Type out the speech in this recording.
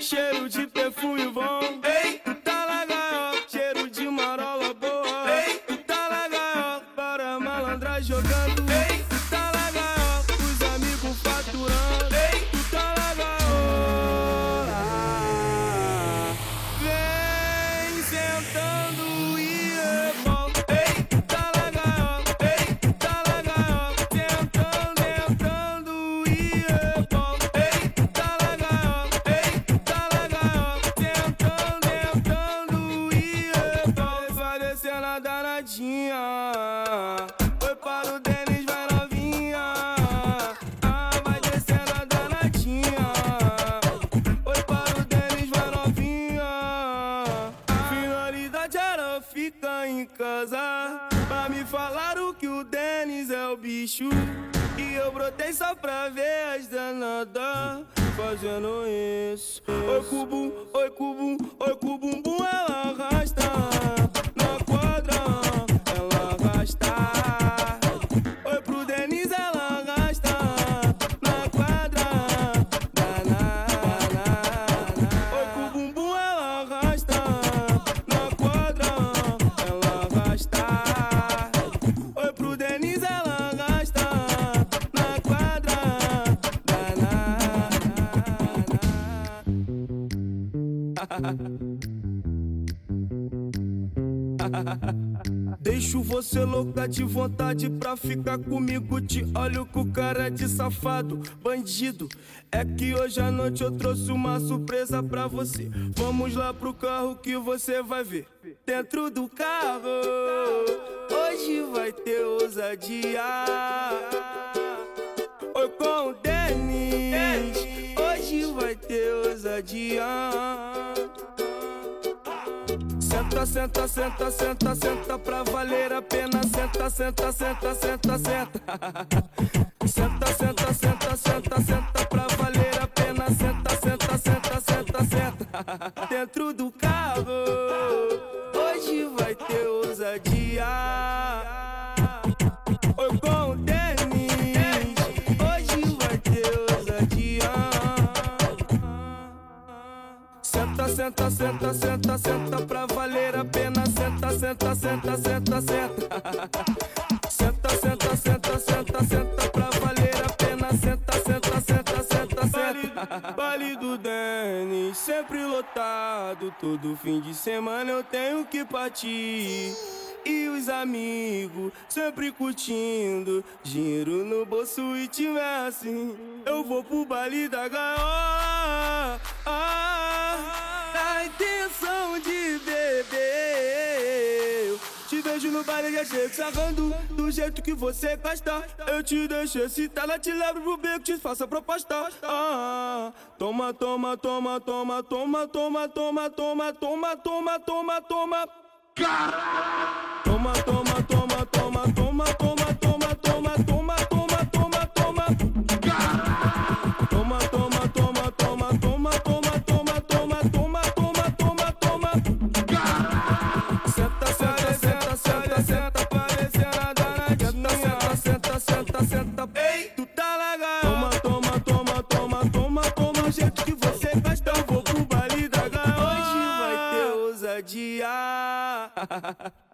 cheiro de perfume bom. Ei, tu tá na gaiola, cheiro de marola boa. Ei, tu tá na gaiola, para malandra jogando. Ei, tu tá na gaiola, os amigos faturando. Ei, tu tá na gaiola, vem sentando e revolta. Ei, tu tá na gaiola, ei, tu tá na gaiola, sentando, entrando e revolta. Ei, tu tá na gaiola, ei, tu tá na gaiola, sentando, entrando e revolta. Vai descendo a danadinha, foi para o Denis, vai novinha. Vai descendo a danadinha, foi para o Denis, vai novinha. Finalidade era ficar em casa, pra me falaram que o Denis é o bicho. E eu brotei só pra ver as danadas fazendo isso. Oi cubum, oi cubum, oi cubumbum, ela arrasta na quadra, ela arrasta. Oi pro Denis, ela arrasta na quadra, danada. Oi cubumbum, ela arrasta na quadra, ela arrasta. Oi pro Denis, ela arrasta na quadra, deixo você louca de vontade pra ficar comigo. Te olho com cara de safado, bandido. É que hoje à noite eu trouxe uma surpresa pra você. Vamos lá pro carro que você vai ver. Dentro do carro, hoje vai ter ousadia. Oi com o Denis, hoje vai ter ousadia. Senta, senta, senta, senta, senta pra valer a pena. Senta, senta, senta, senta, senta. Senta, senta, senta, senta, senta pra valer a pena. Senta, senta, senta, senta, senta. Dentro do carro, hoje vai ter ousadia. Oi com o Denis, hoje vai ter ousadia. Senta, senta, senta, senta, senta pra valer a pena. Senta, senta, senta, senta, senta. Senta, senta, senta, senta, senta pra valer a pena. Senta, senta, senta, senta, senta. Baile do Denis, sempre lotado. Todo fim de semana eu tenho que partir. E os amigos sempre curtindo, dinheiro no bolso e tiver assim, eu vou pro baile da gaiola, na intenção de beber. Eu te vejo no baile já chego sarrando, do jeito que você gosta. Eu te deixo excitada, te levo pro beco, te faço a proposta. Toma, toma, toma, toma, toma, toma, toma, toma, toma, toma, toma, toma. Toma, toma, toma, toma, toma, toma, toma, toma, toma, toma, toma, toma. Toma, toma, toma, toma, toma, toma, toma, toma, toma, toma, toma, toma. Senta, senta, senta, senta, senta, parecendo a danadinha. Senta, senta, senta, senta. Ei, tu tá legal. Toma, toma, toma, toma, toma, toma, do jeito que você gosta. Eu vou pro baile da gaiola, hoje vai ter ousadia.